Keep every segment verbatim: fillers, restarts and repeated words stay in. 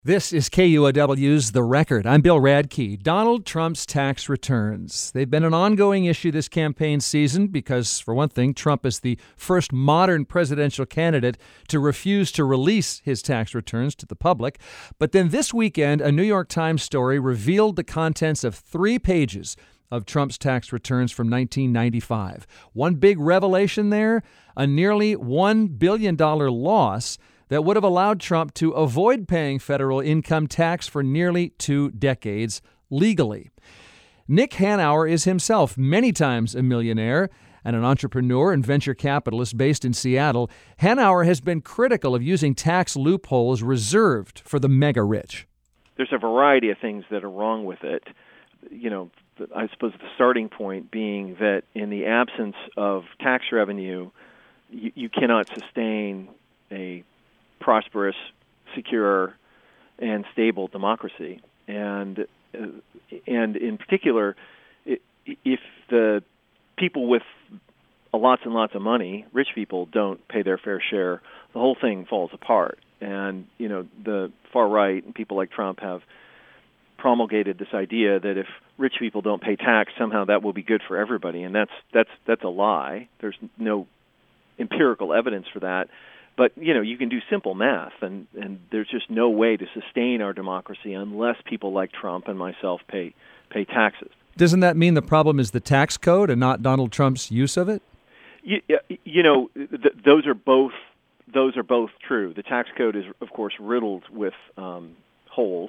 This is K U O W's The Record. I'm Bill Radke. Donald Trump's tax returns. They've been an ongoing issue this campaign season because, for one thing, Trump is the first modern presidential candidate to refuse to release his tax returns to the public. But then this weekend, a New York Times story revealed the contents of three pages of Trump's tax returns from nineteen ninety-five. One big revelation there, a nearly one billion dollars loss that would have allowed Trump to avoid paying federal income tax for nearly two decades legally. Nick Hanauer is himself many times a millionaire and an entrepreneur and venture capitalist based in Seattle. Hanauer has been critical of using tax loopholes reserved for the mega-rich. There's a variety of things that are wrong with it. You know, I suppose the starting point being that in the absence of tax revenue, you, you cannot sustain a prosperous, secure, and stable democracy. And uh, and in particular, if the people with lots and lots of money, rich people, don't pay their fair share, the whole thing falls apart. And, you know, the far right and people like Trump have promulgated this idea that if rich people don't pay tax, somehow that will be good for everybody. And that's that's that's a lie. There's no empirical evidence for that. But, you know, you can do simple math, and, and there's just no way to sustain our democracy unless people like Trump and myself pay pay taxes. Doesn't that mean the problem is the tax code and not Donald Trump's use of it? You, you know, th- those are both those are both true. The tax code is, of course, riddled with um, holes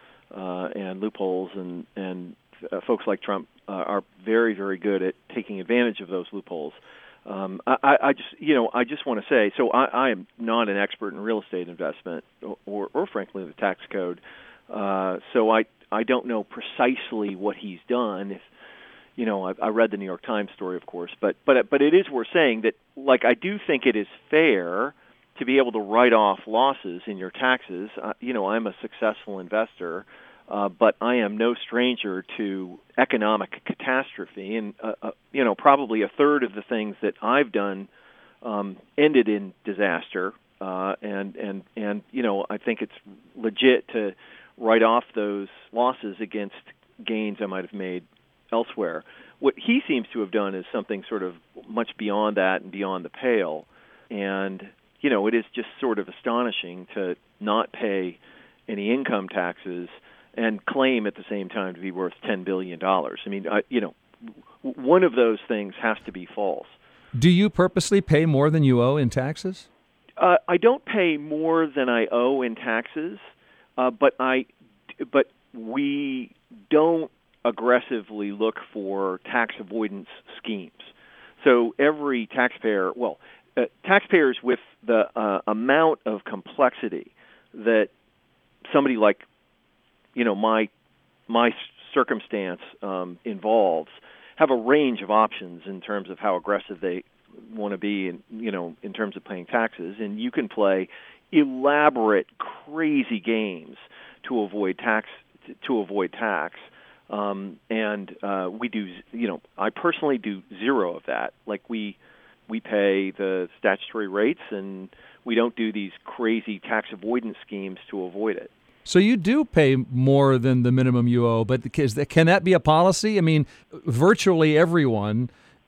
uh, and loopholes, and and uh, folks like Trump uh, are very, very good at taking advantage of those loopholes. Um, I, I just, you know, I just want to say, so I, I am not an expert in real estate investment, or, or, or frankly, the tax code. Uh, so I, I don't know precisely what he's done. If, you know, I, I read the New York Times story, of course, but, but, but it is worth saying that, like, I do think it is fair to be able to write off losses in your taxes. Uh, you know, I'm a successful investor. Uh, but I am no stranger to economic catastrophe, and uh, uh, you know, probably a third of the things that I've done um, ended in disaster. Uh, and and and you know, I think it's legit to write off those losses against gains I might have made elsewhere. What he seems to have done is something sort of much beyond that and beyond the pale. And you know, it is just sort of astonishing to not pay any income taxes and claim at the same time to be worth ten billion dollars. I mean, I, you know, one of those things has to be false. Do you purposely pay more than you owe in taxes? Uh, I don't pay more than I owe in taxes, uh, but I, but we don't aggressively look for tax avoidance schemes. So every taxpayer, well, uh, taxpayers with the uh, amount of complexity that somebody like you know, my my circumstance um, involves, have a range of options in terms of how aggressive they want to be, in, you know, in terms of paying taxes. And you can play elaborate, crazy games to avoid tax. To avoid tax, um, and uh, we do. You know, I personally do zero of that. Like we we pay the statutory rates, and we don't do these crazy tax avoidance schemes to avoid it. So you do pay more than the minimum you owe, but can that be a policy? I mean, virtually everyone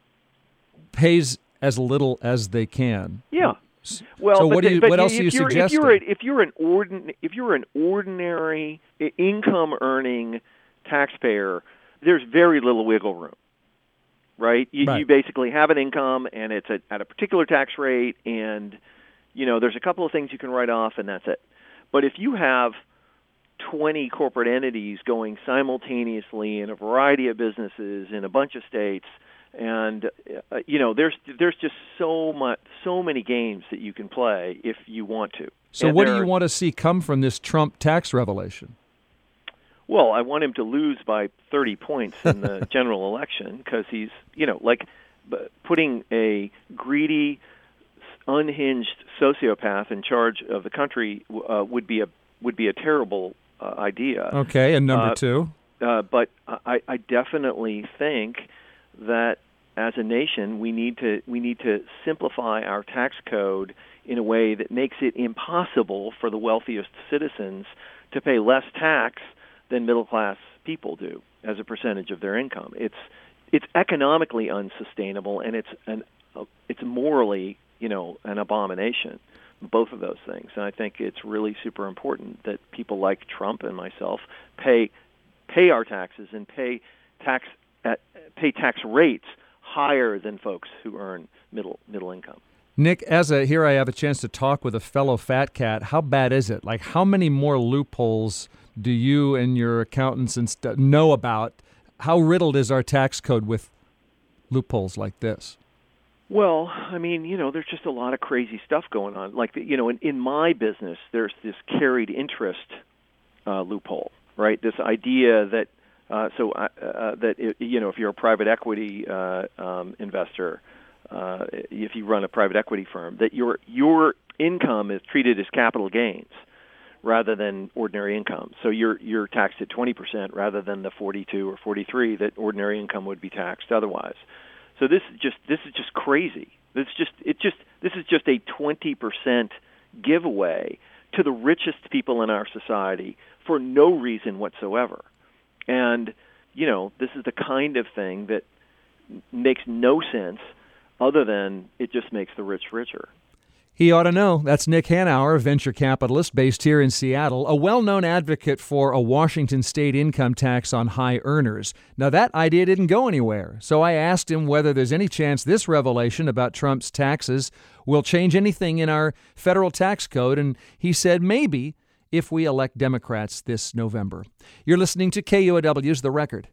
pays as little as they can. Yeah. Well, so but what do you? But what else do you suggest? If you're, a, if you're an ordin, if you're an ordinary income-earning taxpayer, there's very little wiggle room, right? You, right. you basically have an income, and it's a, at a particular tax rate, and you know there's a couple of things you can write off, and that's it. But if you have twenty corporate entities going simultaneously in a variety of businesses in a bunch of states, and uh, you know there's there's just so much so many games that you can play if you want to. So and what do you are, want to see come from this Trump tax revelation? Well, I want him to lose by thirty points in the general election because he's you know like putting a greedy, unhinged sociopath in charge of the country uh, would be a would be a terrible uh, idea. Okay, and number uh, two? Uh, but I, I definitely think that as a nation, we need to we need to simplify our tax code in a way that makes it impossible for the wealthiest citizens to pay less tax than middle-class people do as a percentage of their income. It's it's economically unsustainable, and it's an it's morally, you know, an abomination. Both of those things, and I think it's really super important that people like Trump and myself pay pay our taxes and pay tax at pay tax rates higher than folks who earn middle middle income. Nick, as a here I have a chance to talk with a fellow fat cat. How bad is it? Like, how many more loopholes do you and your accountants and st- know about? How riddled is our tax code with loopholes like this? Well, I mean, you know, there's just a lot of crazy stuff going on. Like, you know, in, in my business, there's this carried interest uh, loophole, right? This idea that uh, so uh, uh, that it, you know, if you're a private equity uh, um, investor, uh, if you run a private equity firm, that your your income is treated as capital gains rather than ordinary income. So you're you're taxed at twenty percent rather than the forty-two or forty-three that ordinary income would be taxed otherwise. So this is just this is just crazy. This just it just this is just a twenty percent giveaway to the richest people in our society for no reason whatsoever. And you know, this is the kind of thing that makes no sense other than it just makes the rich richer. He ought to know. That's Nick Hanauer, venture capitalist based here in Seattle, a well-known advocate for a Washington state income tax on high earners. Now, that idea didn't go anywhere, so I asked him whether there's any chance this revelation about Trump's taxes will change anything in our federal tax code, and he said maybe if we elect Democrats this November. You're listening to K U O W's The Record.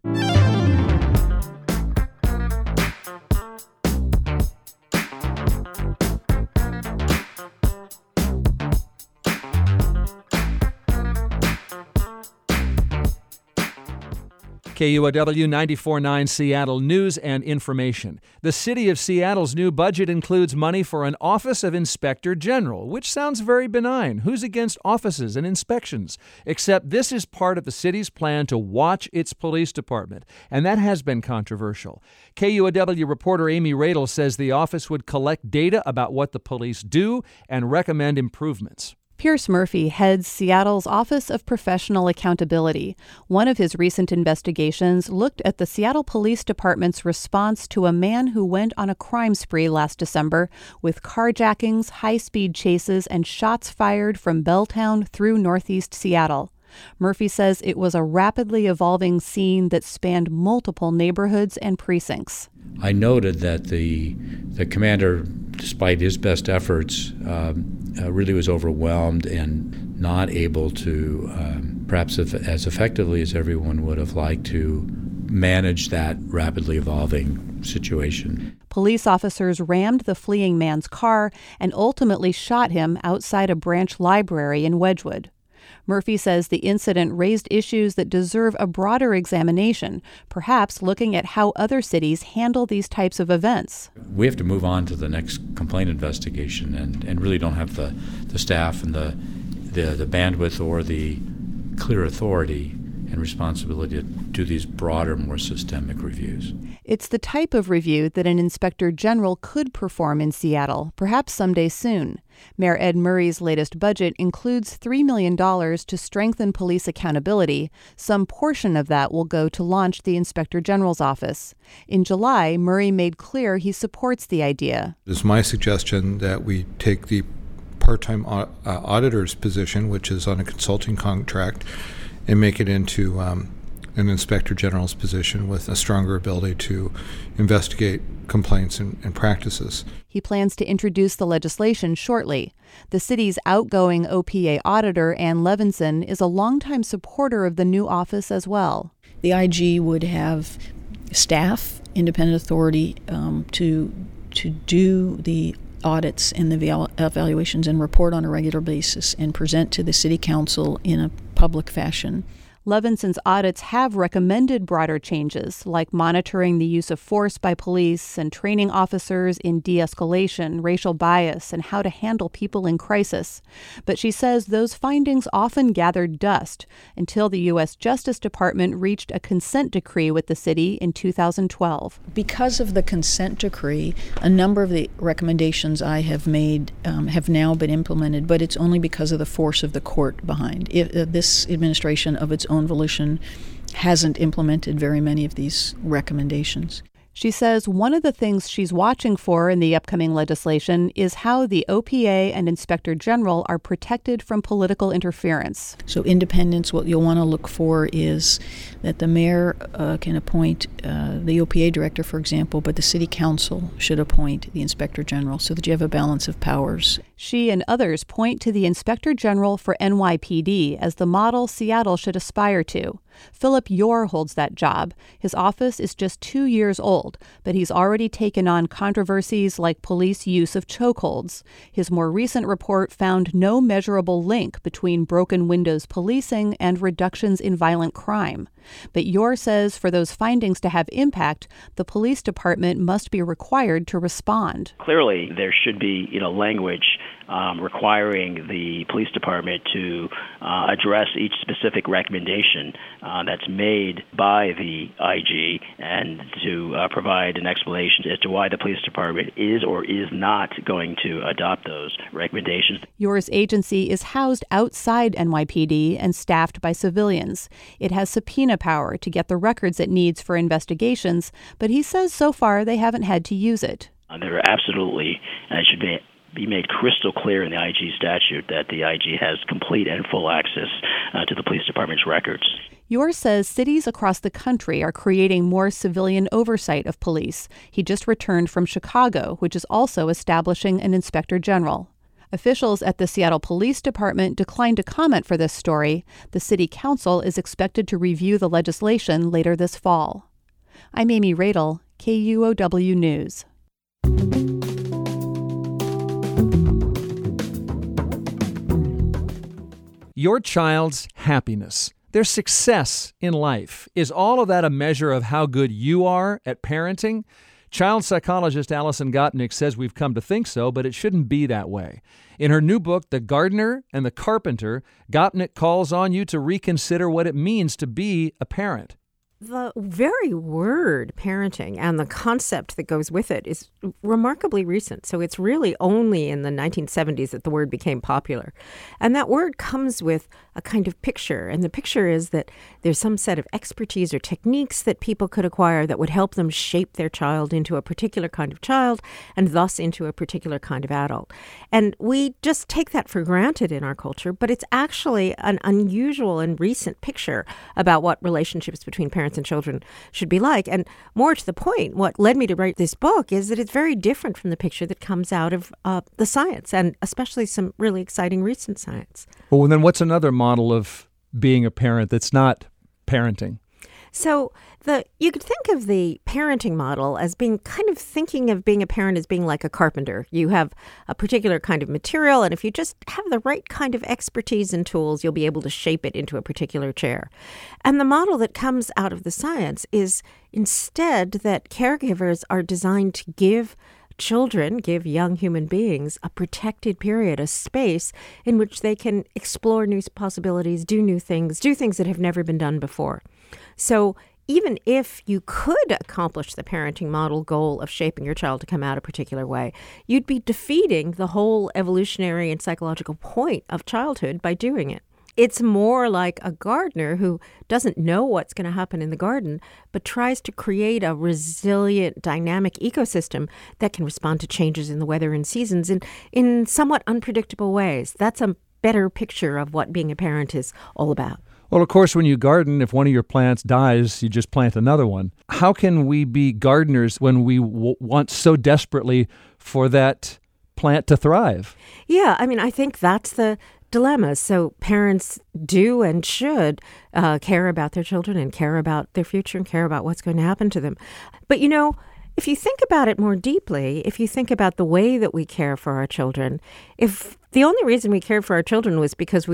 K U O W ninety-four point nine Seattle News and Information. The City of Seattle's new budget includes money for an Office of Inspector General, which sounds very benign. Who's against offices and inspections? Except this is part of the city's plan to watch its police department, and that has been controversial. K U O W reporter Amy Radel says the office would collect data about what the police do and recommend improvements. Pierce Murphy heads Seattle's Office of Professional Accountability. One of his recent investigations looked at the Seattle Police Department's response to a man who went on a crime spree last December with carjackings, high-speed chases, and shots fired from Belltown through northeast Seattle. Murphy says it was a rapidly evolving scene that spanned multiple neighborhoods and precincts. I noted that the the commander, despite his best efforts, um, uh, really was overwhelmed and not able to, um, perhaps if, as effectively as everyone would have liked to, manage that rapidly evolving situation. Police officers rammed the fleeing man's car and ultimately shot him outside a branch library in Wedgwood. Murphy says the incident raised issues that deserve a broader examination, perhaps looking at how other cities handle these types of events. We have to move on to the next complaint investigation and, and really don't have the, the staff and the, the the bandwidth or the clear authority and responsibility to do these broader, more systemic reviews. It's the type of review that an inspector general could perform in Seattle, perhaps someday soon. Mayor Ed Murray's latest budget includes three million dollars to strengthen police accountability. Some portion of that will go to launch the Inspector General's office. In July, Murray made clear he supports the idea. It is my suggestion that we take the part-time uh, auditor's position, which is on a consulting contract, and make it into um, an Inspector General's position with a stronger ability to investigate complaints and, and practices. He plans to introduce the legislation shortly. The city's outgoing O P A auditor, Ann Levinson, is a longtime supporter of the new office as well. The I G would have staff, independent authority um, to to do the audits and the eval- evaluations and report on a regular basis and present to the city council in a public fashion. Levinson's audits have recommended broader changes, like monitoring the use of force by police and training officers in de-escalation, racial bias, and how to handle people in crisis. But she says those findings often gathered dust until the U S Justice Department reached a consent decree with the city in two thousand twelve. Because of the consent decree, a number of the recommendations I have made um, have now been implemented, but it's only because of the force of the court behind. If, uh, this administration of its own volition hasn't implemented very many of these recommendations. She says one of the things she's watching for in the upcoming legislation is how the O P A and Inspector General are protected from political interference. So independence, what you'll want to look for is that the mayor uh, can appoint uh, the O P A director, for example, but the city council should appoint the Inspector General so that you have a balance of powers. She and others point to the Inspector General for N Y P D as the model Seattle should aspire to. Philip Yore holds that job. His office is just two years old, but he's already taken on controversies like police use of chokeholds. His more recent report found no measurable link between broken windows policing and reductions in violent crime. But Yore says for those findings to have impact, the police department must be required to respond. Clearly, there should be, you know, language um, requiring the police department to uh, address each specific recommendation uh, that's made by the I G and to uh, provide an explanation as to why the police department is or is not going to adopt those recommendations. Yore's agency is housed outside N Y P D and staffed by civilians. It has subpoena power to get the records it needs for investigations, but he says so far they haven't had to use it. Uh, there are absolutely, and it should be be made crystal clear in the I G statute that the I G has complete and full access uh, to the police department's records. Yore says cities across the country are creating more civilian oversight of police. He just returned from Chicago, which is also establishing an inspector general. Officials at the Seattle Police Department declined to comment for this story. The city council is expected to review the legislation later this fall. I'm Amy Radel, K U O W News. Your child's happiness, their success in life, is all of that a measure of how good you are at parenting? Child psychologist Alison Gopnik says we've come to think so, but it shouldn't be that way. In her new book, The Gardener and the Carpenter, Gopnik calls on you to reconsider what it means to be a parent. The very word parenting and the concept that goes with it is remarkably recent. So it's really only in the nineteen seventies that the word became popular. And that word comes with a kind of picture. And the picture is that there's some set of expertise or techniques that people could acquire that would help them shape their child into a particular kind of child and thus into a particular kind of adult. And we just take that for granted in our culture, but it's actually an unusual and recent picture about what relationships between parents and children should be like. And more to the point, what led me to write this book is that it's very different from the picture that comes out of uh, the science, and especially some really exciting recent science. Well, then what's another model of being a parent that's not parenting? So the you could think of the parenting model as being kind of thinking of being a parent as being like a carpenter. You have a particular kind of material, and if you just have the right kind of expertise and tools, you'll be able to shape it into a particular chair. And the model that comes out of the science is instead that caregivers are designed to give children, give young human beings a protected period, a space in which they can explore new possibilities, do new things, do things that have never been done before. So even if you could accomplish the parenting model goal of shaping your child to come out a particular way, you'd be defeating the whole evolutionary and psychological point of childhood by doing it. It's more like a gardener who doesn't know what's going to happen in the garden, but tries to create a resilient, dynamic ecosystem that can respond to changes in the weather and seasons in, in somewhat unpredictable ways. That's a better picture of what being a parent is all about. Well, of course, when you garden, if one of your plants dies, you just plant another one. How can we be gardeners when we w- want so desperately for that plant to thrive? Yeah, I mean, I think that's the dilemma. So parents do and should uh, care about their children and care about their future and care about what's going to happen to them. But, you know, if you think about it more deeply, if you think about the way that we care for our children, if the only reason we cared for our children was because we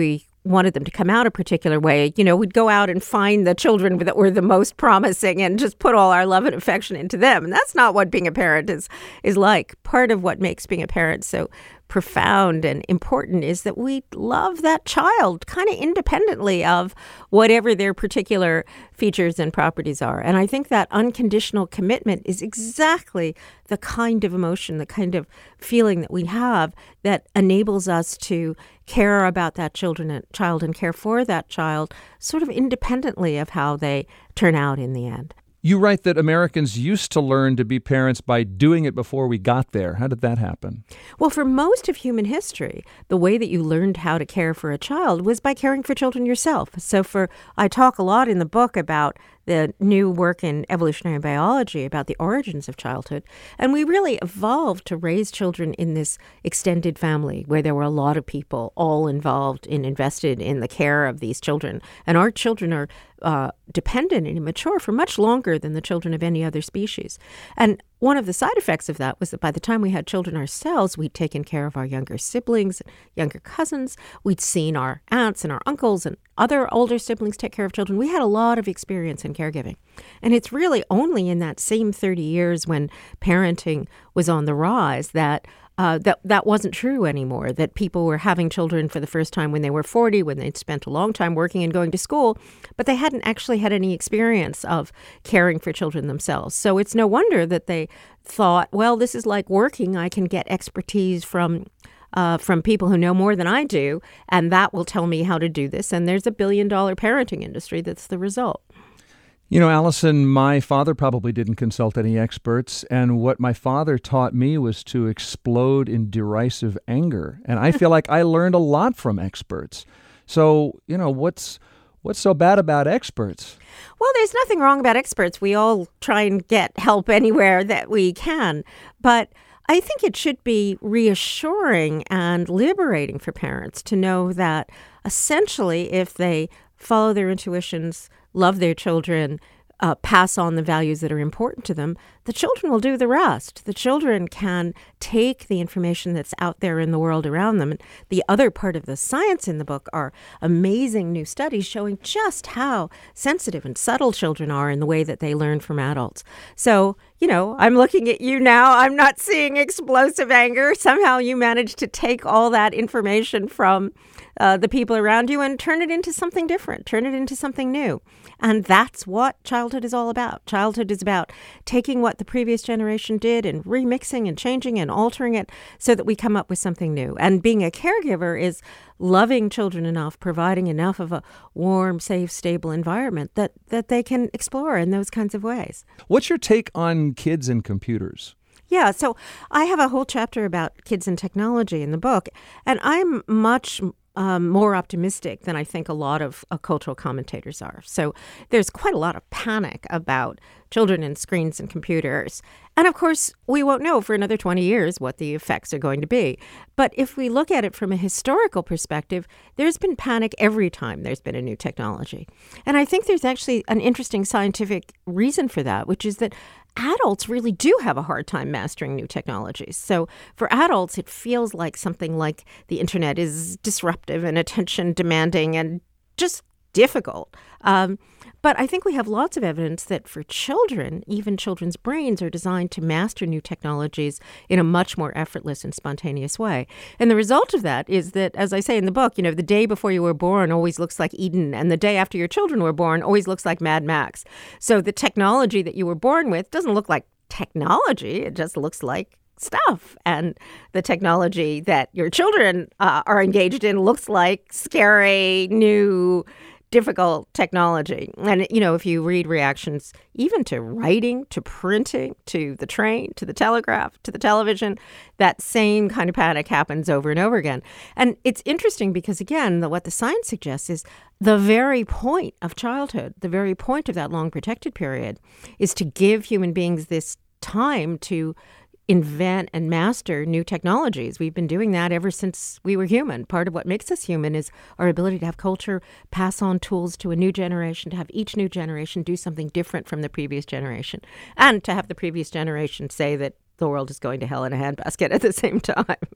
wanted them to come out a particular way, you know, we'd go out and find the children that were the most promising and just put all our love and affection into them. And that's not what being a parent is is like. Part of what makes being a parent so profound and important is that we love that child kind of independently of whatever their particular features and properties are. And I think that unconditional commitment is exactly the kind of emotion, the kind of feeling that we have that enables us to care about that children and child and care for that child sort of independently of how they turn out in the end. You write that Americans used to learn to be parents by doing it before we got there. How did that happen? Well, for most of human history, the way that you learned how to care for a child was by caring for children yourself. So for I talk a lot in the book about the new work in evolutionary biology about the origins of childhood. And we really evolved to raise children in this extended family where there were a lot of people all involved and invested in the care of these children. And our children are uh, dependent and immature for much longer than the children of any other species. And one of the side effects of that was that by the time we had children ourselves, we'd taken care of our younger siblings, younger cousins. We'd seen our aunts and our uncles and other older siblings take care of children. We had a lot of experience in caregiving. And it's really only in that same thirty years when parenting was on the rise that Uh, that that wasn't true anymore, that people were having children for the first time when they were forty, when they'd spent a long time working and going to school, but they hadn't actually had any experience of caring for children themselves. So it's no wonder that they thought, well, this is like working. I can get expertise from uh, from people who know more than I do, and that will tell me how to do this. And there's a billion-dollar parenting industry that's the result. You know, Allison, my father probably didn't consult any experts, and what my father taught me was to explode in derisive anger. And I feel like I learned a lot from experts. So, you know, what's what's so bad about experts? Well, there's nothing wrong about experts. We all try and get help anywhere that we can. But I think it should be reassuring and liberating for parents to know that essentially if they follow their intuitions, love their children, uh, pass on the values that are important to them, the children will do the rest. The children can take the information that's out there in the world around them. And the other part of the science in the book are amazing new studies showing just how sensitive and subtle children are in the way that they learn from adults. So, you know, I'm looking at you now. I'm not seeing explosive anger. Somehow you managed to take all that information from uh, the people around you and turn it into something different, turn it into something new. And that's what childhood is all about. Childhood is about taking what the previous generation did and remixing and changing and altering it so that we come up with something new. And being a caregiver is loving children enough, providing enough of a warm, safe, stable environment that, that they can explore in those kinds of ways. What's your take on kids and computers? Yeah, so I have a whole chapter about kids and technology in the book, and I'm much Um, more optimistic than I think a lot of uh, cultural commentators are. So there's quite a lot of panic about children and screens and computers. And of course, we won't know for another twenty years what the effects are going to be. But if we look at it from a historical perspective, there's been panic every time there's been a new technology. And I think there's actually an interesting scientific reason for that, which is that adults really do have a hard time mastering new technologies. So for adults, it feels like something like the internet is disruptive and attention demanding and just difficult. Um, but I think we have lots of evidence that for children, even children's brains are designed to master new technologies in a much more effortless and spontaneous way. And the result of that is that, as I say in the book, you know, the day before you were born always looks like Eden, and the day after your children were born always looks like Mad Max. So the technology that you were born with doesn't look like technology. It just looks like stuff. And the technology that your children uh, are engaged in looks like scary, new, difficult technology. And, you know, if you read reactions even to writing, to printing, to the train, to the telegraph, to the television, that same kind of panic happens over and over again. And it's interesting because, again, the, what the science suggests is the very point of childhood, the very point of that long protected period, is to give human beings this time to invent and master new technologies. We've been doing that ever since we were human. Part of what makes us human is our ability to have culture, pass on tools to a new generation, to have each new generation do something different from the previous generation, and to have the previous generation say that the world is going to hell in a handbasket at the same time.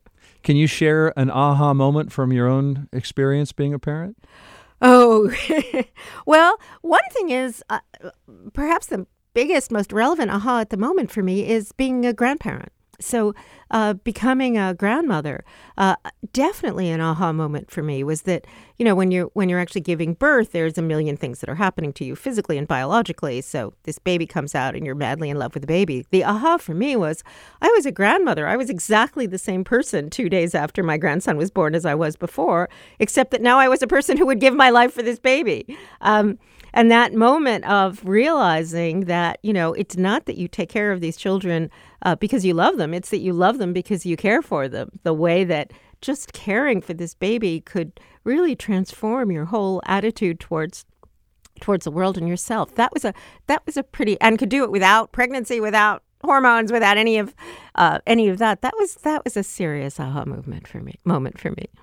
Can you share an aha moment from your own experience being a parent? Oh, well, one thing is uh, perhaps the biggest, most relevant aha at the moment for me is being a grandparent. So uh, becoming a grandmother, uh, definitely an aha moment for me was that, you know, when you're when you're actually giving birth, there's a million things that are happening to you physically and biologically. So this baby comes out and you're madly in love with the baby. The aha for me was I was a grandmother. I was exactly the same person two days after my grandson was born as I was before, except that now I was a person who would give my life for this baby. Um, And that moment of realizing that, you know, it's not that you take care of these children uh, because you love them. It's that you love them because you care for them. The way that just caring for this baby could really transform your whole attitude towards towards the world and yourself. That was a that was a pretty, and could do it without pregnancy, without hormones, without any of uh, any of that. That was that was a serious aha movement for me. Moment for me.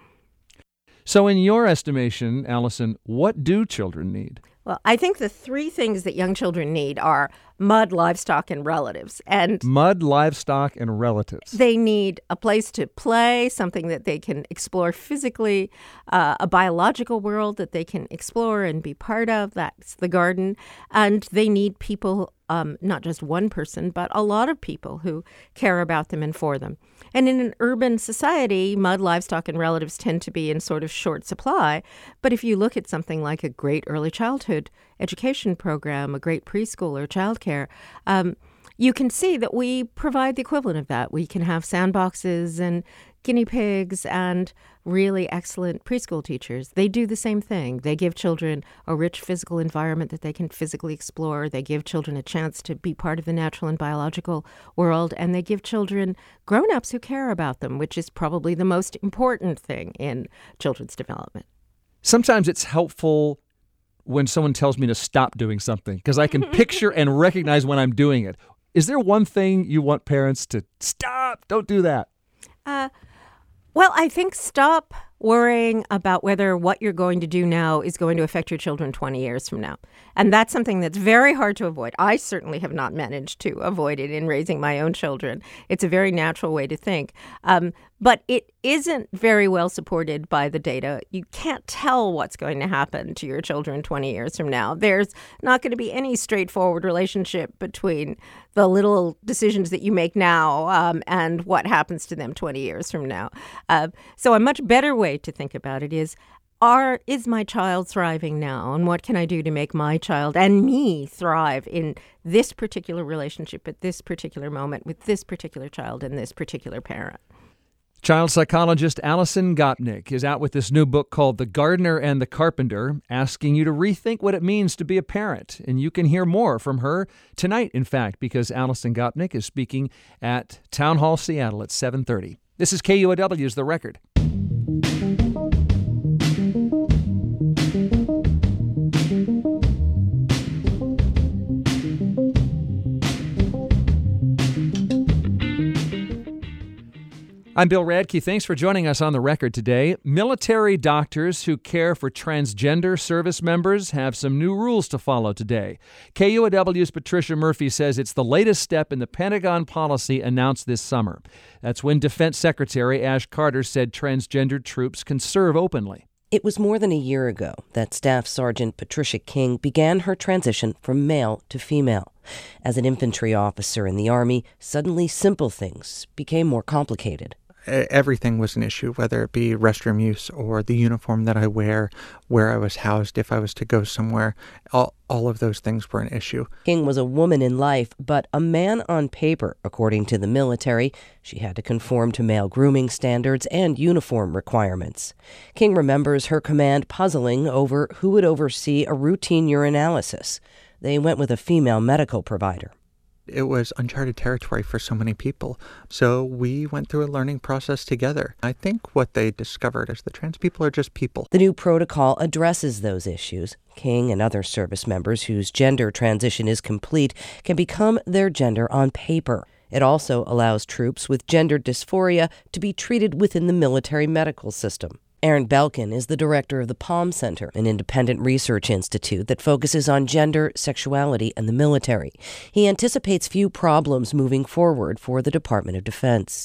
So, in your estimation, Allison, what do children need? Well, I think the three things that young children need are mud, livestock, and relatives. And mud, livestock, and relatives. They need a place to play, something that they can explore physically, uh, a biological world that they can explore and be part of. That's the garden. And they need people, um, not just one person, but a lot of people who care about them and for them. And in an urban society, mud, livestock, and relatives tend to be in sort of short supply. But if you look at something like a great early childhood education program, a great preschool or childcare, um, you can see that we provide the equivalent of that. We can have sandboxes and guinea pigs and really excellent preschool teachers. They do the same thing. They give children a rich physical environment that they can physically explore. They give children a chance to be part of the natural and biological world. And they give children grown-ups who care about them, which is probably the most important thing in children's development. Sometimes it's helpful when someone tells me to stop doing something because I can picture and recognize when I'm doing it. Is there one thing you want parents to stop? Don't do that. Uh, well, I think stop worrying about whether what you're going to do now is going to affect your children twenty years from now. And that's something that's very hard to avoid. I certainly have not managed to avoid it in raising my own children. It's a very natural way to think. Um, but it isn't very well supported by the data. You can't tell what's going to happen to your children twenty years from now. There's not going to be any straightforward relationship between the little decisions that you make now um, and what happens to them twenty years from now. Uh, so a much better way to think about it is, are is my child thriving now? And what can I do to make my child and me thrive in this particular relationship at this particular moment with this particular child and this particular parent? Child psychologist Allison Gopnik is out with this new book called The Gardener and the Carpenter, asking you to rethink what it means to be a parent. And you can hear more from her tonight, in fact, because Allison Gopnik is speaking at Town Hall Seattle at seven thirty. This is K U O W's The Record. I'm Bill Radke. Thanks for joining us on The Record today. Military doctors who care for transgender service members have some new rules to follow today. K U O W's Patricia Murphy says it's the latest step in the Pentagon policy announced this summer. That's when Defense Secretary Ash Carter said transgender troops can serve openly. It was more than a year ago that Staff Sergeant Patricia King began her transition from male to female. As an infantry officer in the Army, suddenly simple things became more complicated. Everything was an issue, whether it be restroom use or the uniform that I wear, where I was housed if I was to go somewhere. All, all of those things were an issue. King was a woman in life, but a man on paper, according to the military. She had to conform to male grooming standards and uniform requirements. King remembers her command puzzling over who would oversee a routine urinalysis. They went with a female medical provider. It was uncharted territory for so many people. So we went through a learning process together. I think what they discovered is that trans people are just people. The new protocol addresses those issues. King and other service members whose gender transition is complete can become their gender on paper. It also allows troops with gender dysphoria to be treated within the military medical system. Aaron Belkin is the director of the Palm Center, an independent research institute that focuses on gender, sexuality, and the military. He anticipates few problems moving forward for the Department of Defense.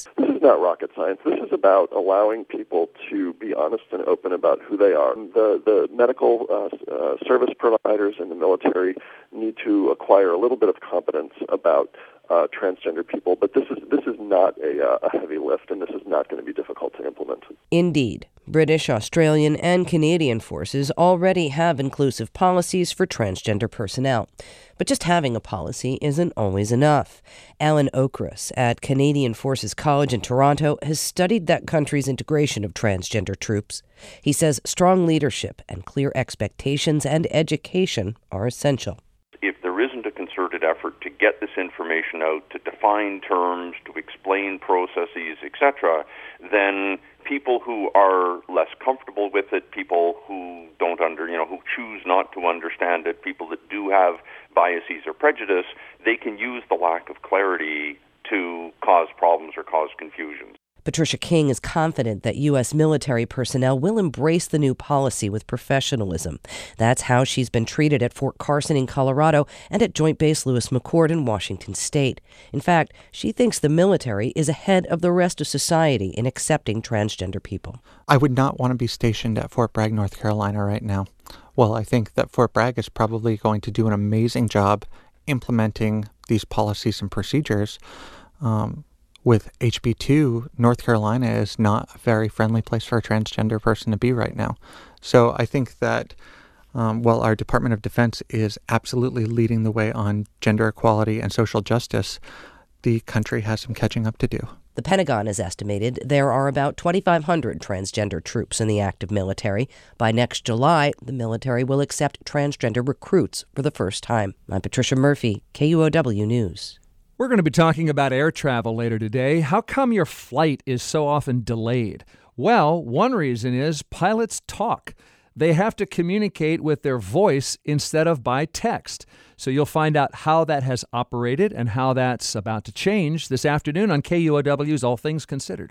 not rocket science. This is about allowing people to be honest and open about who they are. The the medical uh, uh, service providers and the military need to acquire a little bit of competence about uh, transgender people, but this is this is not a, uh, a heavy lift, and this is not going to be difficult to implement. Indeed. British, Australian, and Canadian forces already have inclusive policies for transgender personnel. But just having a policy isn't always enough. Alan Okras at Canadian Forces College in Toronto has studied that country's integration of transgender troops. He says strong leadership and clear expectations and education are essential. If there isn't a concerted effort to get this information out, to define terms, to explain processes, et cetera, then people who are less comfortable with it, people who don't under, you know, who choose not to understand it, people that do have biases or prejudice, they can use the lack of clarity to cause problems or cause confusion. Patricia King is confident that U S military personnel will embrace the new policy with professionalism. That's how she's been treated at Fort Carson in Colorado and at Joint Base Lewis McChord in Washington State. In fact, she thinks the military is ahead of the rest of society in accepting transgender people. I would not want to be stationed at Fort Bragg, North Carolina right now. Well, I think that Fort Bragg is probably going to do an amazing job implementing these policies and procedures. Um, With H B two, North Carolina is not a very friendly place for a transgender person to be right now. So I think that um, while our Department of Defense is absolutely leading the way on gender equality and social justice, the country has some catching up to do. The Pentagon has estimated there are about twenty-five hundred transgender troops in the active military. By next July, the military will accept transgender recruits for the first time. I'm Patricia Murphy, K U O W News. We're going to be talking about air travel later today. How come your flight is so often delayed? Well, one reason is pilots talk. They have to communicate with their voice instead of by text. So you'll find out how that has operated and how that's about to change this afternoon on K U O W's All Things Considered.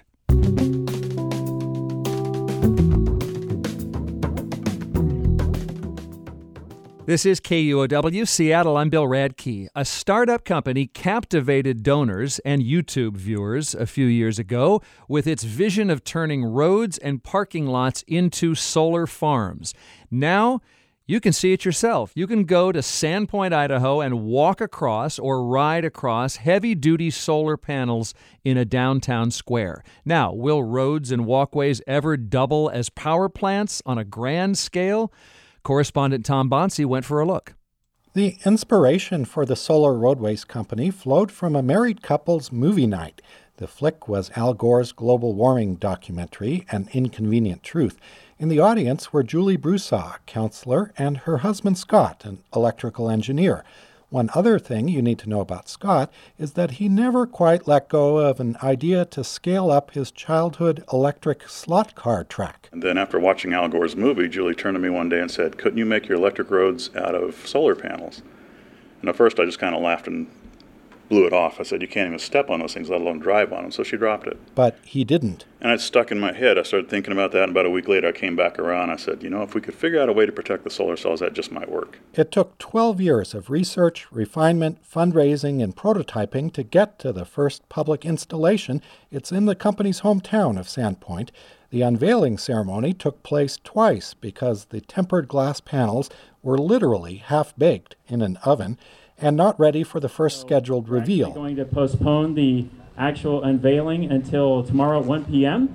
This is K U O W, Seattle. I'm Bill Radke. A startup company captivated donors and YouTube viewers a few years ago with its vision of turning roads and parking lots into solar farms. Now, you can see it yourself. You can go to Sandpoint, Idaho, and walk across or ride across heavy-duty solar panels in a downtown square. Now, will roads and walkways ever double as power plants on a grand scale? Correspondent Tom Bonsi went for a look. The inspiration for the Solar Roadways Company flowed from a married couple's movie night. The flick was Al Gore's global warming documentary, An Inconvenient Truth. In the audience were Julie Broussard, counselor, and her husband Scott, an electrical engineer. One other thing you need to know about Scott is that he never quite let go of an idea to scale up his childhood electric slot car track. And then after watching Al Gore's movie, Julie turned to me one day and said, "Couldn't you make your electric roads out of solar panels?" And at first I just kind of laughed and blew it off. I said, "You can't even step on those things, let alone drive on them." So she dropped it. But he didn't. And it stuck in my head. I started thinking about that, and about a week later I came back around. I said, you know, if we could figure out a way to protect the solar cells, that just might work. It took twelve years of research, refinement, fundraising, and prototyping to get to the first public installation. It's in the company's hometown of Sandpoint. The unveiling ceremony took place twice because the tempered glass panels were literally half-baked in an oven and not ready for the first scheduled reveal. We're going to postpone the actual unveiling until tomorrow at one p.m.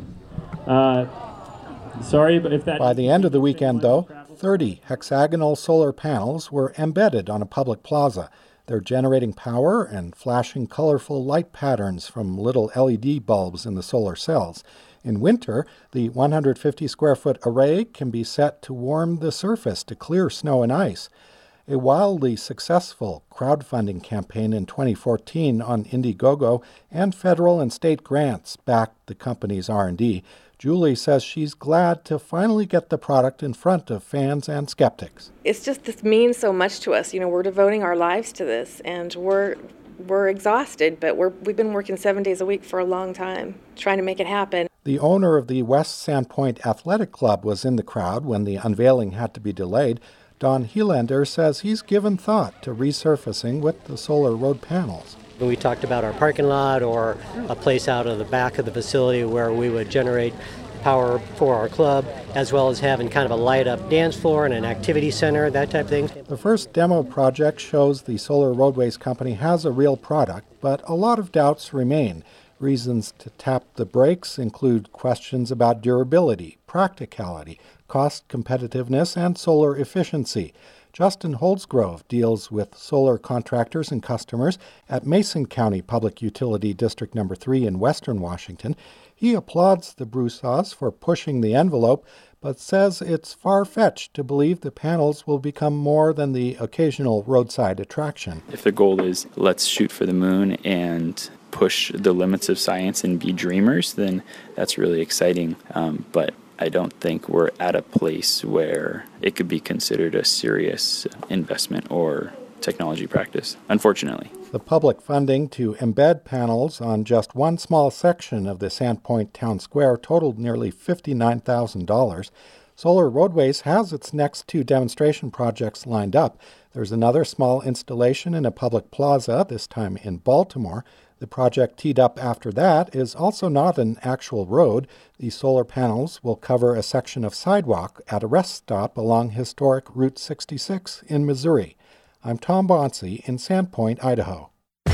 Uh, sorry, but if that... By the end of the weekend, though, thirty hexagonal solar panels were embedded on a public plaza. They're generating power and flashing colorful light patterns from little L E D bulbs in the solar cells. In winter, the one hundred fifty square foot array can be set to warm the surface to clear snow and ice. A wildly successful crowdfunding campaign in twenty fourteen on Indiegogo and federal and state grants backed the company's R and D. Julie says she's glad to finally get the product in front of fans and skeptics. It's just, this means so much to us. You know, we're devoting our lives to this, and we're we're exhausted, but we're we've been working seven days a week for a long time trying to make it happen. The owner of the West Sandpoint Athletic Club was in the crowd when the unveiling had to be delayed. Don Helander says he's given thought to resurfacing with the solar road panels. We talked about our parking lot or a place out of the back of the facility where we would generate power for our club, as well as having kind of a light-up dance floor and an activity center, that type of thing. The first demo project shows the Solar Roadways Company has a real product, but a lot of doubts remain. Reasons to tap the brakes include questions about durability, practicality, cost competitiveness, and solar efficiency. Justin Holdsgrove deals with solar contractors and customers at Mason County Public Utility District Number three in Western Washington. He applauds the Broussards for pushing the envelope, but says it's far-fetched to believe the panels will become more than the occasional roadside attraction. If the goal is let's shoot for the moon and push the limits of science and be dreamers, then that's really exciting. Um, but I don't think we're at a place where it could be considered a serious investment or technology practice, unfortunately. The public funding to embed panels on just one small section of the Sandpoint Town Square totaled nearly fifty-nine thousand dollars. Solar Roadways has its next two demonstration projects lined up. There's another small installation in a public plaza, this time in Baltimore. The project teed up after that is also not an actual road. The solar panels will cover a section of sidewalk at a rest stop along historic Route sixty-six in Missouri. I'm Tom Bonsi in Sandpoint, Idaho.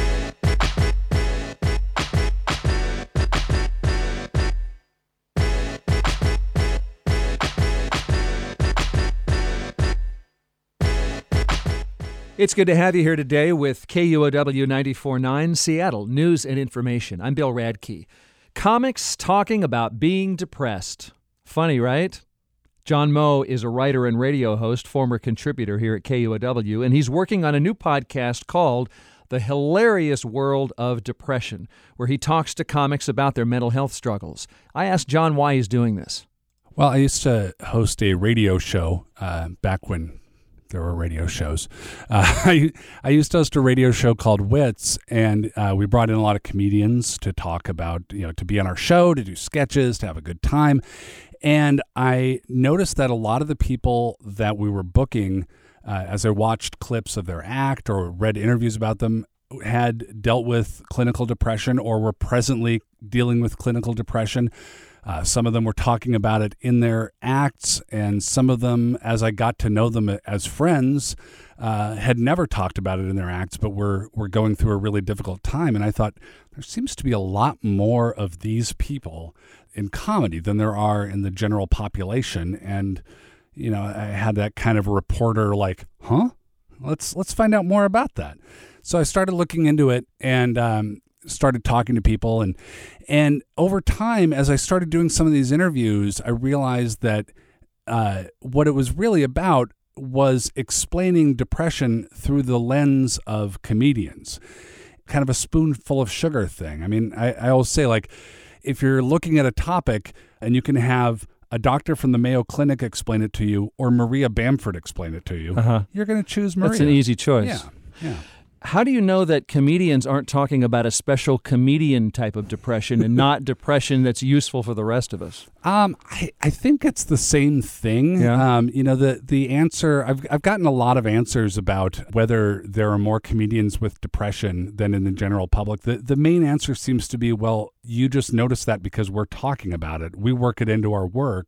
It's good to have you here today with K U O W ninety-four point nine Seattle News and Information. I'm Bill Radke. Comics talking about being depressed. Funny, right? John Moe is a writer and radio host, former contributor here at K U O W, and he's working on a new podcast called The Hilarious World of Depression, where he talks to comics about their mental health struggles. I asked John why he's doing this. Well, I used to host a radio show uh, back when there were radio shows. Uh, I, I used to host a radio show called Wits, and uh, we brought in a lot of comedians to talk about, you know, to be on our show, to do sketches, to have a good time. And I noticed that a lot of the people that we were booking, uh, as I watched clips of their act or read interviews about them, had dealt with clinical depression or were presently dealing with clinical depression. Uh, some of them were talking about it in their acts, and some of them, as I got to know them as friends, uh, had never talked about it in their acts, but were, were going through a really difficult time. And I thought, there seems to be a lot more of these people in comedy than there are in the general population. And, you know, I had that kind of reporter like, huh? Let's let's find out more about that. So I started looking into it and um, started talking to people. And, and over time, as I started doing some of these interviews, I realized that uh, what it was really about was explaining depression through the lens of comedians, kind of a spoonful of sugar thing. I mean, I, I always say, like, if you're looking at a topic and you can have a doctor from the Mayo Clinic explain it to you or Maria Bamford explain it to you, uh-huh. you're going to choose Maria. That's an easy choice. Yeah, yeah. How do you know that comedians aren't talking about a special comedian type of depression and not depression that's useful for the rest of us? Um, I, I think it's the same thing. Yeah. Um, you know, the the answer, I've I've gotten a lot of answers about whether there are more comedians with depression than in the general public. The the main answer seems to be, well, you just noticed that because we're talking about it. We work it into our work.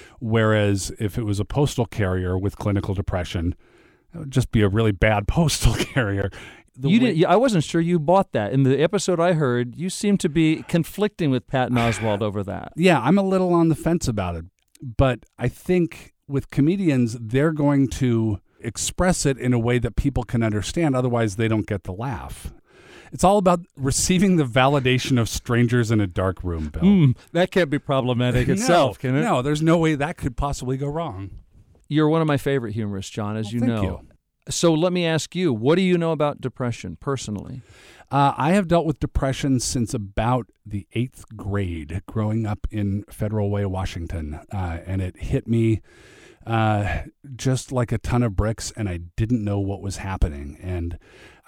Whereas if it was a postal carrier with clinical depression, it would just be a really bad postal carrier. The you way- didn't, I wasn't sure you bought that. In the episode I heard, you seemed to be conflicting with Patton Oswalt over that. Yeah, I'm a little on the fence about it. But I think with comedians, they're going to express it in a way that people can understand. Otherwise, they don't get the laugh. It's all about receiving the validation of strangers in a dark room, Bill. Mm, that can't be problematic itself, no, can it? No, there's no way that could possibly go wrong. You're one of my favorite humorists, John, as well, you thank know. You. So let me ask you, what do you know about depression personally? Uh, I have dealt with depression since about the eighth grade, growing up in Federal Way, Washington. Uh, and it hit me uh, just like a ton of bricks, and I didn't know what was happening. And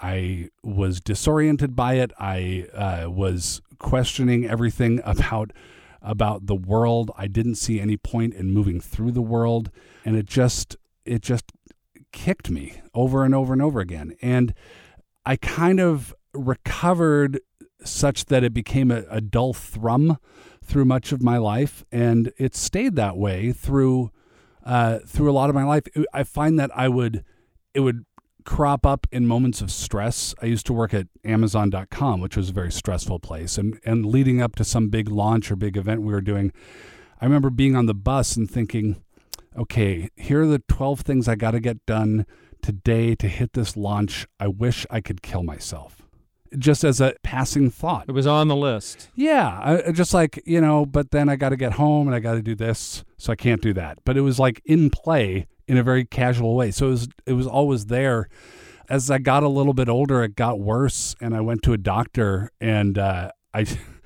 I was disoriented by it. I uh, was questioning everything about about the world. I didn't see any point in moving through the world. And it just it just kicked me over and over and over again. And I kind of recovered such that it became a, a dull thrum through much of my life, and it stayed that way through uh, through a lot of my life. I find that I would it would crop up in moments of stress. I used to work at Amazon dot com, which was a very stressful place, and and leading up to some big launch or big event we were doing, I remember being on the bus and thinking, okay, here are the twelve things I got to get done today to hit this launch. I wish I could kill myself. Just as a passing thought. It was on the list. Yeah. I, just like, you know, but then I got to get home and I got to do this, so I can't do that. But it was like in play in a very casual way. So it was, it was always there. As I got a little bit older, it got worse, and I went to a doctor, and uh, I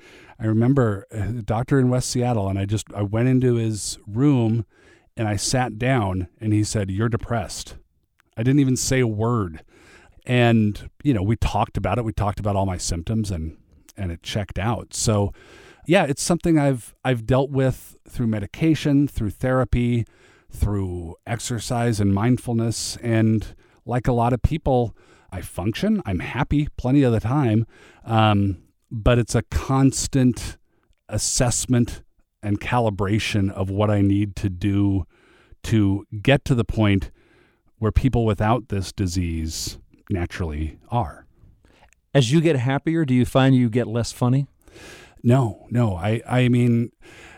I remember a doctor in West Seattle, and I just, I went into his room and I sat down, and he said, "You're depressed." I didn't even say a word. And, you know, we talked about it. We talked about all my symptoms, and, and it checked out. So, yeah, it's something I've I've dealt with through medication, through therapy, through exercise and mindfulness. And like a lot of people, I function. I'm happy plenty of the time. Um, but it's a constant assessment and calibration of what I need to do to get to the point where people without this disease naturally are. As you get happier, do you find you get less funny? No, no. I, I mean,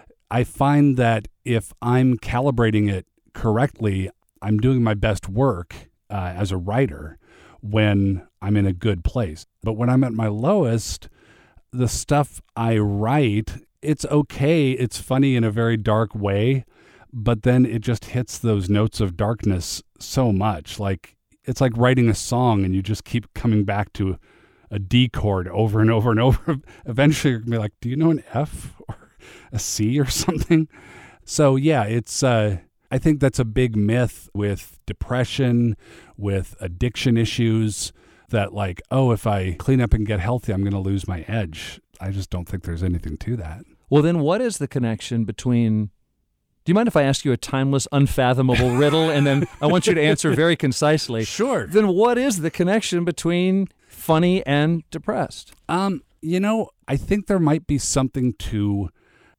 I find that if I'm calibrating it correctly, I'm doing my best work uh, as a writer when I'm in a good place. But when I'm at my lowest, the stuff I write, it's okay. It's funny in a very dark way, but then it just hits those notes of darkness so much. Like, it's like writing a song and you just keep coming back to a D chord over and over and over. Eventually you're going to be like, do you know an F or a C or something? So yeah, it's, uh, I think that's a big myth with depression, with addiction issues, that like, oh, if I clean up and get healthy, I'm going to lose my edge. I just don't think there's anything to that. Well, then what is the connection between... Do you mind if I ask you a timeless, unfathomable riddle, and then I want you to answer very concisely? Sure. Then what is the connection between funny and depressed? Um, you know, I think there might be something to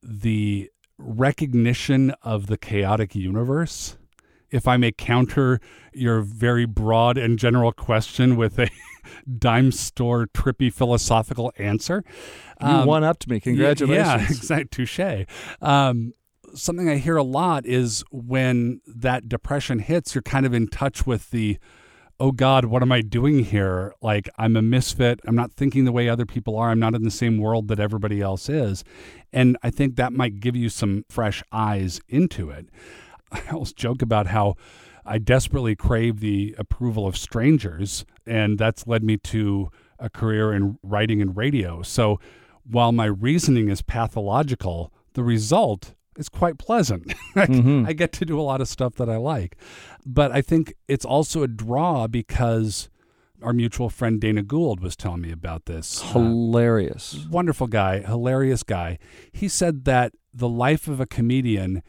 the recognition of the chaotic universe. If I may counter your very broad and general question with a dime store trippy philosophical answer. You um, one-upped me. Congratulations. Yeah, exactly. Touche. Um, something I hear a lot is when that depression hits, you're kind of in touch with the, oh God, what am I doing here? Like, I'm a misfit. I'm not thinking the way other people are. I'm not in the same world that everybody else is. And I think that might give you some fresh eyes into it. I always joke about how I desperately crave the approval of strangers, and that's led me to a career in writing and radio. So while my reasoning is pathological, the result is quite pleasant. Mm-hmm. I get to do a lot of stuff that I like. But I think it's also a draw because our mutual friend Dana Gould was telling me about this. Hilarious. Uh, wonderful guy, hilarious guy. He said that the life of a comedian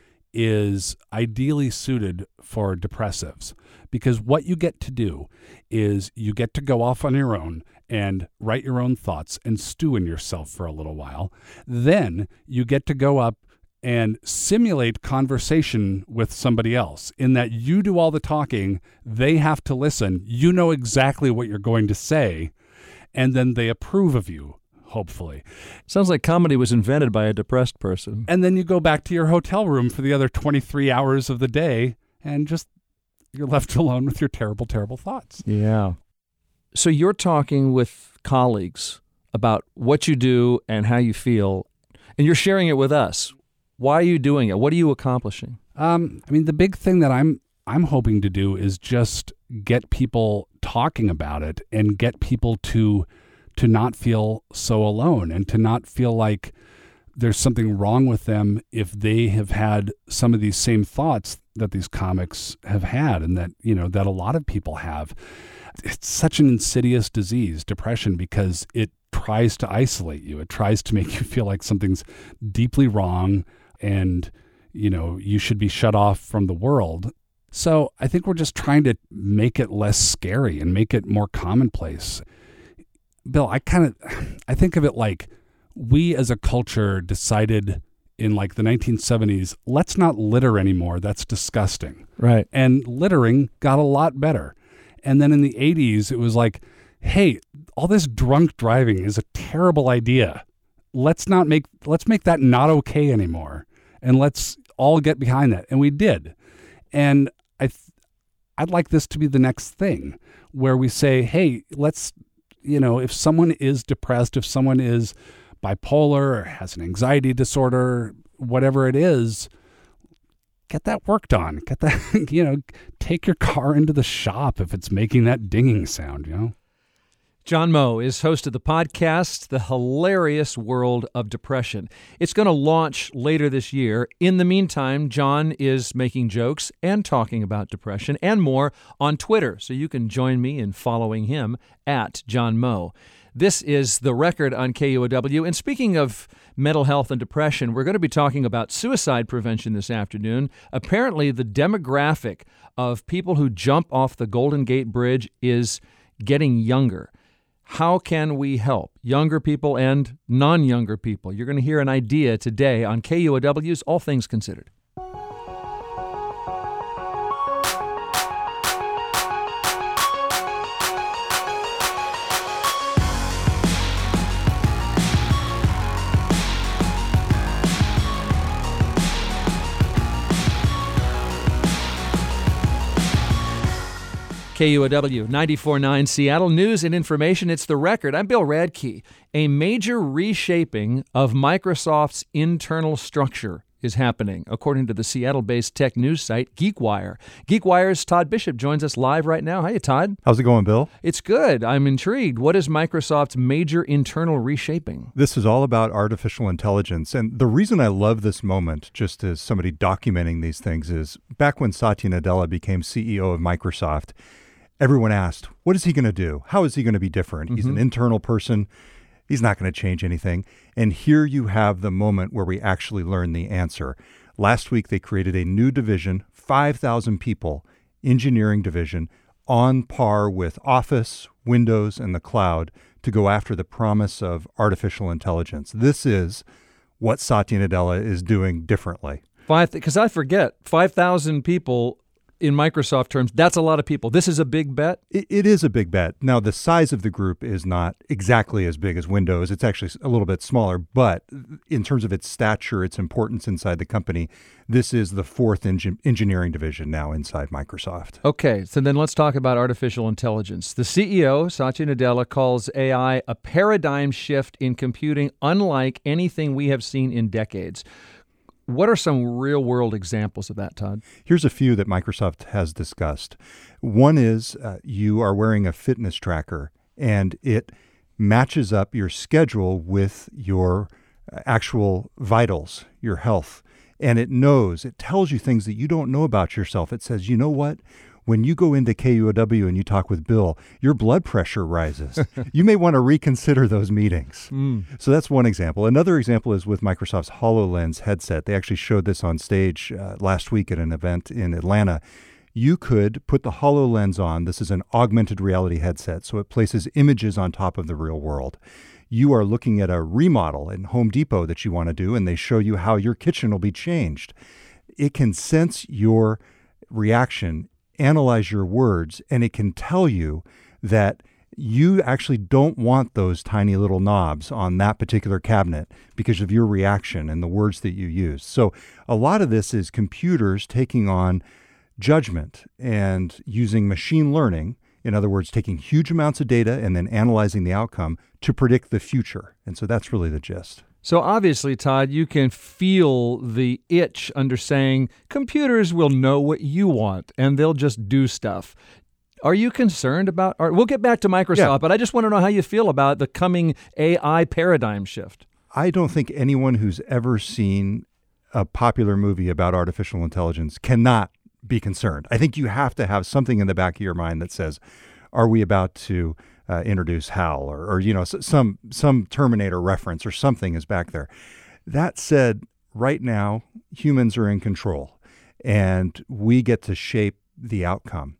is ideally suited for depressives because what you get to do is you get to go off on your own and write your own thoughts and stew in yourself for a little while. Then you get to go up and simulate conversation with somebody else in that you do all the talking, they have to listen. You know exactly what you're going to say, and then they approve of you, hopefully. Sounds like comedy was invented by a depressed person. And then you go back to your hotel room for the other twenty-three hours of the day, and just you're left alone with your terrible, terrible thoughts. Yeah. So you're talking with colleagues about what you do and how you feel, and you're sharing it with us. Why are you doing it? What are you accomplishing? Um, I mean, the big thing that I'm I'm hoping to do is just get people talking about it and get people to to not feel so alone and to not feel like there's something wrong with them if they have had some of these same thoughts that these comics have had and that, you know, that a lot of people have. It's such an insidious disease, depression, because it tries to isolate you. It tries to make you feel like something's deeply wrong and, you know, you should be shut off from the world. So I think we're just trying to make it less scary and make it more commonplace. Bill, I kind of, I think of it like we as a culture decided in like the nineteen seventies, let's not litter anymore. That's disgusting. Right. And littering got a lot better. And then in the eighties, it was like, hey, all this drunk driving is a terrible idea. Let's not make, let's make that not okay anymore. And let's all get behind that. And we did. And I, th- I'd like this to be the next thing where we say, hey, let's, you know, if someone is depressed, if someone is bipolar or has an anxiety disorder, whatever it is, get that worked on. Get that, you know, take your car into the shop if it's making that dinging sound, you know? John Moe is host of the podcast, The Hilarious World of Depression. It's going to launch later this year. In the meantime, John is making jokes and talking about depression and more on Twitter, so you can join me in following him at John Moe. This is The Record on K U O W. And speaking of mental health and depression, we're going to be talking about suicide prevention this afternoon. Apparently, the demographic of people who jump off the Golden Gate Bridge is getting younger. How can we help younger people and non-younger people? You're going to hear an idea today on K U O W's All Things Considered. K U O W ninety-four point nine Seattle News and Information. It's The Record. I'm Bill Radke. A major reshaping of Microsoft's internal structure is happening, according to the Seattle-based tech news site GeekWire. GeekWire's Todd Bishop joins us live right now. Hi, Todd. How's it going, Bill? It's good. I'm intrigued. What is Microsoft's major internal reshaping? This is all about artificial intelligence. And the reason I love this moment, just as somebody documenting these things, is back when Satya Nadella became C E O of Microsoft, everyone asked, what is he going to do? How is he going to be different? Mm-hmm. He's an internal person. He's not going to change anything. And here you have the moment where we actually learn the answer. Last week, they created a new division, five thousand people, engineering division, on par with Office, Windows, and the cloud to go after the promise of artificial intelligence. This is what Satya Nadella is doing differently. Five, because I forget, five thousand people in Microsoft terms, that's a lot of people. This is a big bet? It, it is a big bet. Now, the size of the group is not exactly as big as Windows. It's actually a little bit smaller, but in terms of its stature, its importance inside the company, this is the fourth engin- engineering division now inside Microsoft. Okay, so then let's talk about artificial intelligence. The C E O, Satya Nadella, calls A I a paradigm shift in computing unlike anything we have seen in decades. What are some real-world examples of that, Todd? Here's a few that Microsoft has discussed. One is uh, you are wearing a fitness tracker, and it matches up your schedule with your actual vitals, your health. And it knows, it tells you things that you don't know about yourself. It says, you know what? When you go into K U O W and you talk with Bill, your blood pressure rises. You may want to reconsider those meetings. Mm. So that's one example. Another example is with Microsoft's HoloLens headset. They actually showed this on stage uh, last week at an event in Atlanta. You could put the HoloLens on. This is an augmented reality headset, so it places images on top of the real world. You are looking at a remodel in Home Depot that you want to do, and they show you how your kitchen will be changed. It can sense your reaction, analyze your words, and it can tell you that you actually don't want those tiny little knobs on that particular cabinet because of your reaction and the words that you use. So a lot of this is computers taking on judgment and using machine learning, in other words, taking huge amounts of data and then analyzing the outcome to predict the future. And so that's really the gist. So obviously, Todd, you can feel the itch under saying computers will know what you want and they'll just do stuff. Are you concerned about, or we'll get back to Microsoft, yeah. but I just want to know how you feel about the coming A I paradigm shift. I don't think anyone who's ever seen a popular movie about artificial intelligence cannot be concerned. I think you have to have something in the back of your mind that says, are we about to Uh, introduce HAL or, or, you know, some some Terminator reference or something is back there. That said, right now, humans are in control and we get to shape the outcome.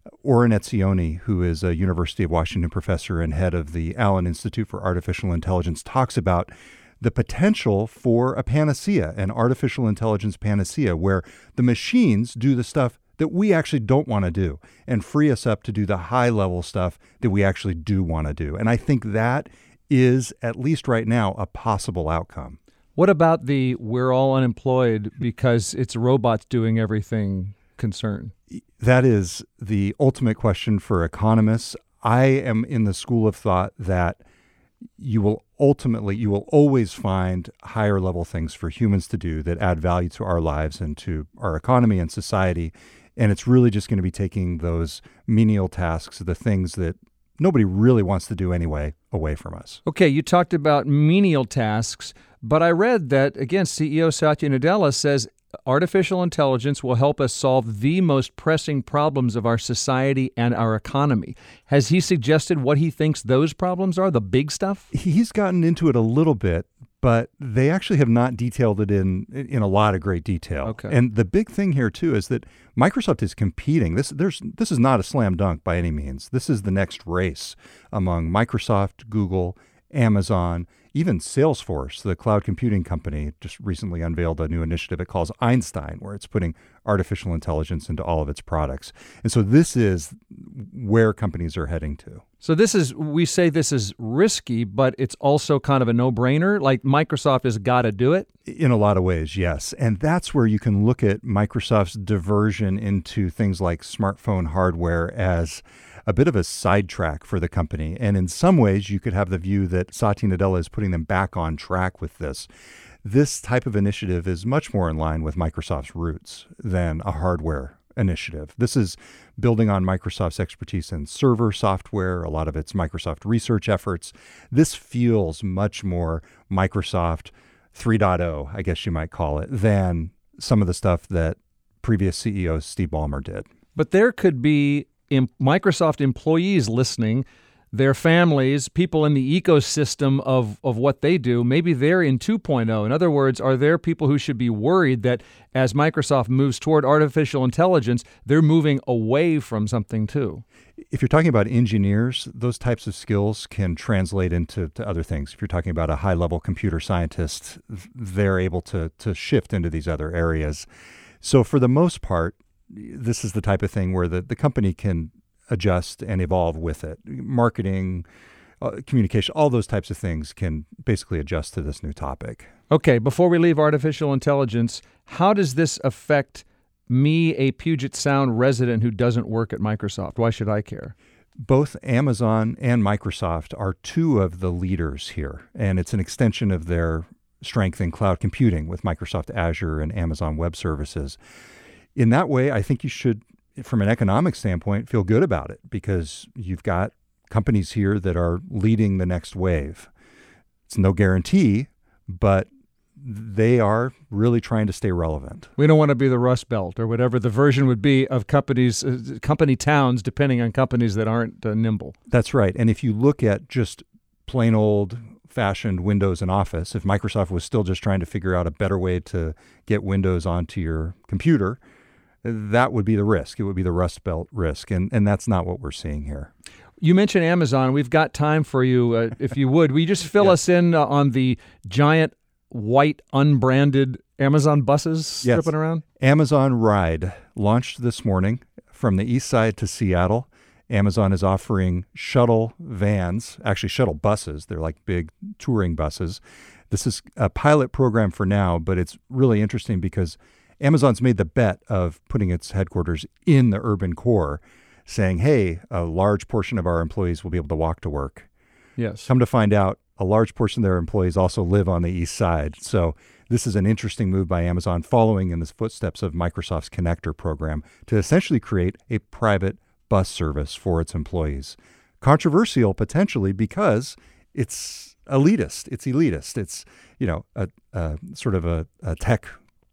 Oren Etzioni, who is a University of Washington professor and head of the Allen Institute for Artificial Intelligence, talks about the potential for a panacea, an artificial intelligence panacea, where the machines do the stuff that we actually don't want to do and free us up to do the high-level stuff that we actually do want to do. And I think that is, at least right now, a possible outcome. What about the we're all unemployed because it's robots doing everything concern? That is the ultimate question for economists. I am in the school of thought that you will ultimately, you will always find higher level things for humans to do that add value to our lives and to our economy and society. And it's really just going to be taking those menial tasks, the things that nobody really wants to do anyway, away from us. Okay, you talked about menial tasks, but I read that, again, C E O Satya Nadella says artificial intelligence will help us solve the most pressing problems of our society and our economy. Has he suggested what he thinks those problems are, the big stuff? He's gotten into it a little bit, but they actually have not detailed it in in a lot of great detail. Okay. And the big thing here, too, is that Microsoft is competing. This there's this is not a slam dunk by any means. This is the next race among Microsoft, Google, Amazon, even Salesforce, the cloud computing company, just recently unveiled a new initiative it calls Einstein, where it's putting artificial intelligence into all of its products. And so this is where companies are heading to. So this is, we say this is risky, but it's also kind of a no-brainer? Like Microsoft has got to do it? In a lot of ways, yes. And that's where you can look at Microsoft's diversion into things like smartphone hardware as a bit of a sidetrack for the company. And in some ways, you could have the view that Satya Nadella is putting them back on track with this. This type of initiative is much more in line with Microsoft's roots than a hardware initiative. This is building on Microsoft's expertise in server software, a lot of its Microsoft research efforts. This feels much more Microsoft three point oh, I guess you might call it, than some of the stuff that previous C E O Steve Ballmer did. But there could be em- Microsoft employees listening, their families, people in the ecosystem of, of what they do, maybe they're in two point oh. In other words, are there people who should be worried that as Microsoft moves toward artificial intelligence, they're moving away from something too? If you're talking about engineers, those types of skills can translate into to other things. If you're talking about a high-level computer scientist, they're able to to shift into these other areas. So for the most part, this is the type of thing where the, the company can adjust and evolve with it. Marketing, uh, communication, all those types of things can basically adjust to this new topic. Okay, before we leave artificial intelligence, how does this affect me, a Puget Sound resident who doesn't work at Microsoft? Why should I care? Both Amazon and Microsoft are two of the leaders here, and it's an extension of their strength in cloud computing with Microsoft Azure and Amazon Web Services. In that way, I think you should, from an economic standpoint, feel good about it because you've got companies here that are leading the next wave. It's no guarantee, but they are really trying to stay relevant. We don't want to be the Rust Belt or whatever the version would be of companies, uh, company towns, depending on companies that aren't uh, nimble. That's right. And if you look at just plain old fashioned Windows and Office, if Microsoft was still just trying to figure out a better way to get Windows onto your computer, that would be the risk. It would be the Rust Belt risk, and, and that's not what we're seeing here. You mentioned Amazon. We've got time for you, uh, if you would. Will you just fill yes. us in uh, on the giant white unbranded Amazon buses yes. stripping around? Amazon Ride launched this morning from the east side to Seattle. Amazon is offering shuttle vans, actually shuttle buses. They're like big touring buses. This is a pilot program for now, but it's really interesting because Amazon's made the bet of putting its headquarters in the urban core, saying, hey, a large portion of our employees will be able to walk to work. Yes. Come to find out, a large portion of their employees also live on the east side. So this is an interesting move by Amazon, following in the footsteps of Microsoft's Connector program to essentially create a private bus service for its employees. Controversial potentially because it's elitist. It's elitist. It's, you know, a, a sort of a, a tech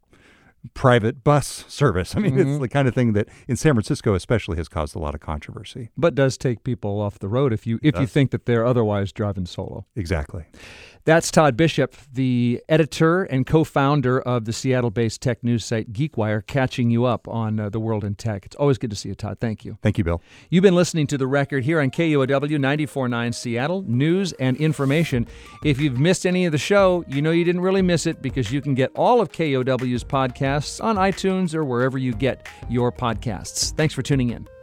private bus service. I mean, mm-hmm. it's the kind of thing that in San Francisco especially has caused a lot of controversy. But does take people off the road if you if you think that they're otherwise driving solo. Exactly. That's Todd Bishop, the editor and co-founder of the Seattle-based tech news site GeekWire, catching you up on uh, the world in tech. It's always good to see you, Todd. Thank you. Thank you, Bill. You've been listening to The Record here on K U O W ninety-four point nine Seattle, news and information. If you've missed any of the show, you know you didn't really miss it because you can get all of K O W's podcasts on iTunes or wherever you get your podcasts. Thanks for tuning in.